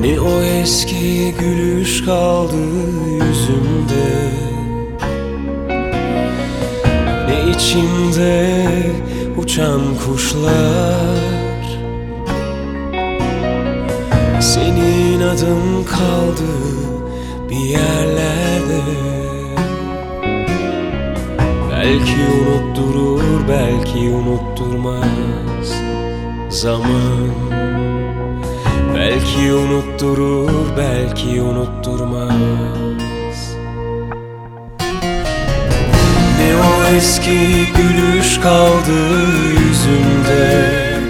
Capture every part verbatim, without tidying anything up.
Ne o eski gülüş kaldı yüzümde, ne içimde uçan kuşlar. Senin adın kaldı bir yerlerde. Belki unutturur, belki unutturmaz zaman. Belki unutturur, belki unutturmaz. Ne o eski gülüş kaldı yüzümde,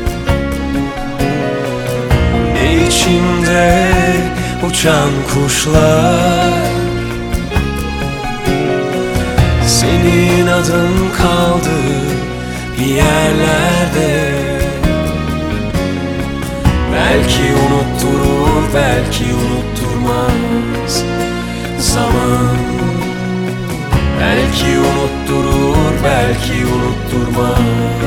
ne içimde uçan kuşlar. Senin adın kaldı bir yerlerde. Belki unutturur, belki unutturmaz zaman. Belki unutturur, belki unutturmaz.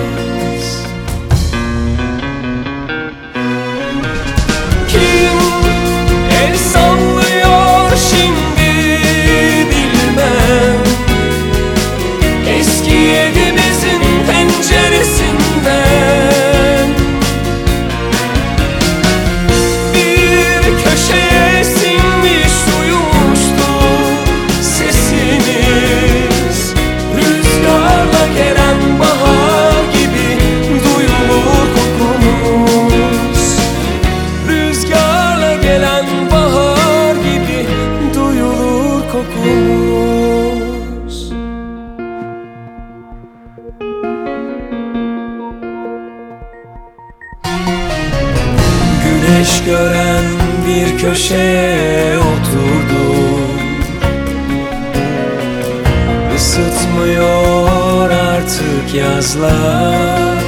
Kim el sallıyor şimdi bilmem, eski evimizin penceresinden. Köşeye sinmiş uyumuştu sesimiz. Rüzgarla gelen bahar gibi duyulur kokumuz. Rüzgarla gelen bahar gibi duyulur kokumuz. Güneş gören bir köşeye oturdum. Isıtmıyor artık yazlar.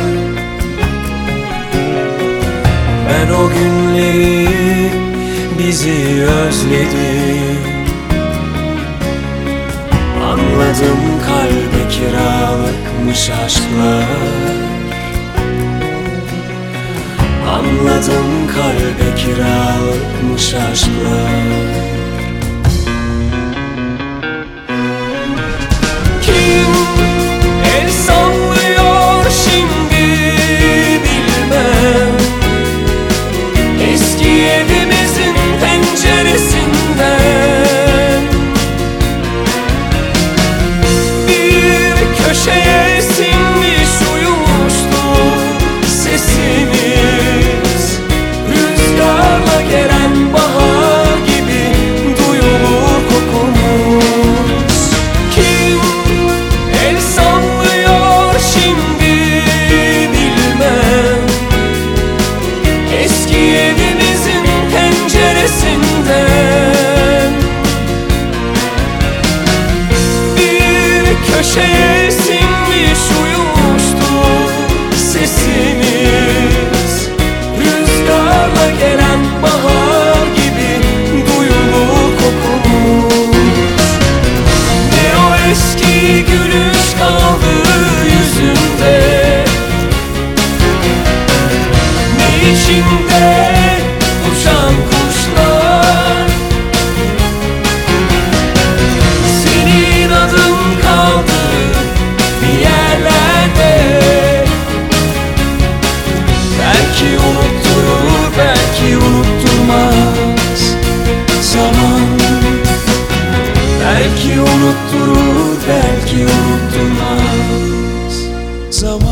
Ben o günleri, bizi özledim. Anladım, kalbe kiralıkmış aşklar. Anladım, kalbe kiralıkmış aşklar. Kim el sallıyor şimdi bilmem, eski evimizin penceresinden. Bir köşeye sinmiş uyumuştu sesimiz. Rüzgarla gelen bahar gibi duyulur kokumuz. Kim el sallıyor şimdi bilmem, eski evimizin penceresinden. Bir köşeye sinmiş uyumuştu sesimiz. Rüzgarla gelen bahar gibi duyulur kokumuz. Ne o eski gülüş kaldı yüzümde, ne içimde uçan kuşlar. Senin adın kaldı bir yerlerde. Belki unutturur, belki unutturmaz zaman. Belki unutturur, belki unutturmaz zaman.